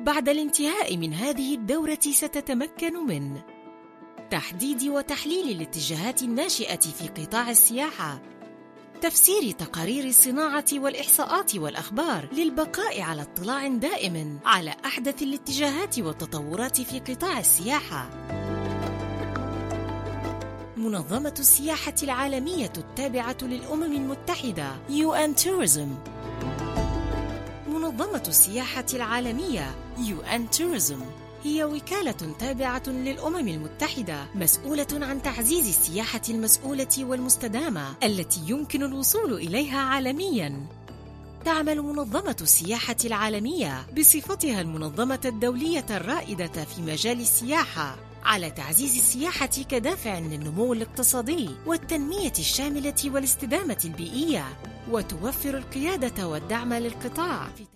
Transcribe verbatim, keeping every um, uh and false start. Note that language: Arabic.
بعد الانتهاء من هذه الدورة ستتمكن من تحديد وتحليل الاتجاهات الناشئة في قطاع السياحة، تفسير تقارير الصناعة والإحصاءات والأخبار للبقاء على اطلاع دائم على أحدث الاتجاهات والتطورات في قطاع السياحة. منظمة السياحة العالمية التابعة للأمم المتحدة يو إن Tourism. منظمة السياحة العالمية يو إن Tourism هي وكالة تابعة للأمم المتحدة مسؤولة عن تعزيز السياحة المسؤولة والمستدامة التي يمكن الوصول إليها عالمياً. تعمل منظمة السياحة العالمية بصفتها المنظمة الدولية الرائدة في مجال السياحة على تعزيز السياحة كدافع للنمو الاقتصادي والتنمية الشاملة والاستدامة البيئية، وتوفر القيادة والدعم للقطاع في